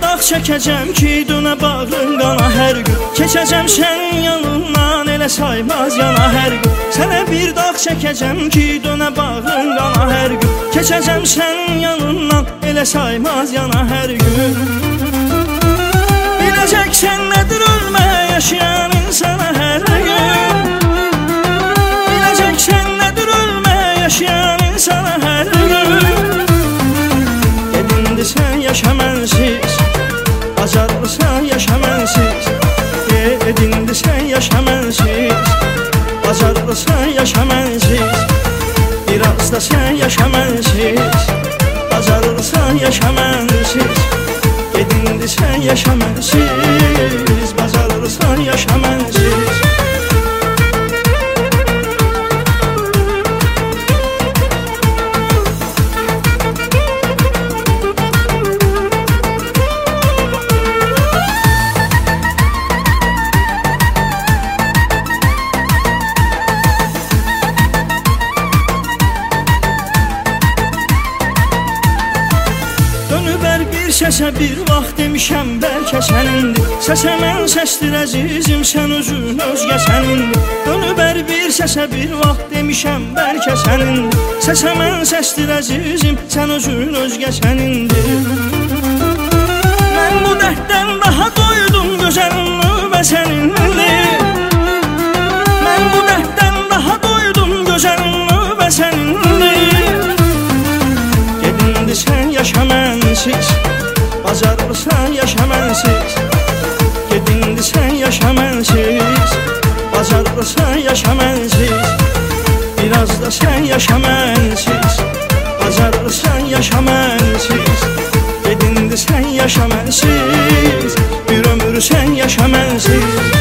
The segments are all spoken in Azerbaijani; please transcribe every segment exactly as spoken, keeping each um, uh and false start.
dağ çəkəcəm ki, dönə bağrın qana hər gün. Keçəcəm sənin yanından, elə saymaz yana hər gün. Sənə bir dağ çəkəcəm ki, dönə bağrın qana hər gün. Keçəcəm sənin yanından, elə saymaz yana hər gün. Biləcəksən nədir ölməyə yaşayan insana hər gün. Biləcəksən nədir ölməyə yaşayan insana hər gün. Gedindi sən yaşa mənsiz, bacarırsan yaşa mənsiz. Gedindi sən yaşa mənsiz, bacarırsan yaşa mənsiz. Biraz da sən yaşa mənsiz, bacarırsan yaşa mənsiz. Gedindi sən yaşa mənsiz, bacarırsan yaşa mənsiz. Səsə bir vaxt demişəm bəlkə sənindir. Səsə mən səsdir əzizim, sən özün özgə sənindir. Dönübər bir səsə bir vaxt demişəm bəlkə sənindir. Səsə mən səsdir əzizim, sən özün özgə sənindir. Mən bu dərddən daha doydum, gözəlim növbə sənindir. Mən bu dərddən daha doydum, gözəlim növbə sənindir. Gedindi sən yaşa mənsiz, bacarırsan yaşa mənsiz. Gedindi sən yaşa mənsiz, bacarırsan yaşa mənsiz. Biraz da sən yaşa mənsiz, bacarırsan yaşa mənsiz. Gedindi sən yaşa mənsiz, bir ömür sən yaşa mənsiz.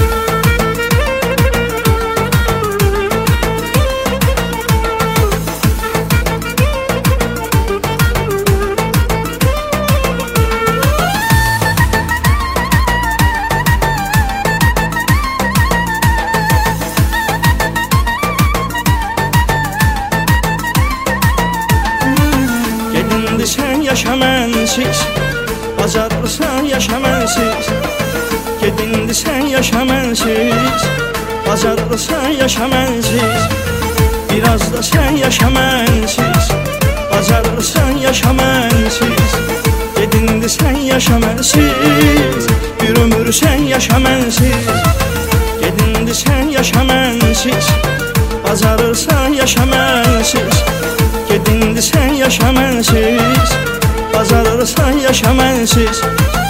Sən yaşa mənsiz, bacarırsan yaşa mənsiz. Gedindi sən yaşa mənsiz, bacarırsan yaşa mənsiz. Biraz da sən yaşa mənsiz, bacarırsan yaşa mənsiz. Gedindi sən yaşa mənsiz, bir ömür sən yaşa mənsiz. Gedindi sən yaşa mənsiz, bacarırsan yaşa mənsiz. Gedindi sən yaşa mənsiz, bacarırsan yaşa mənsiz.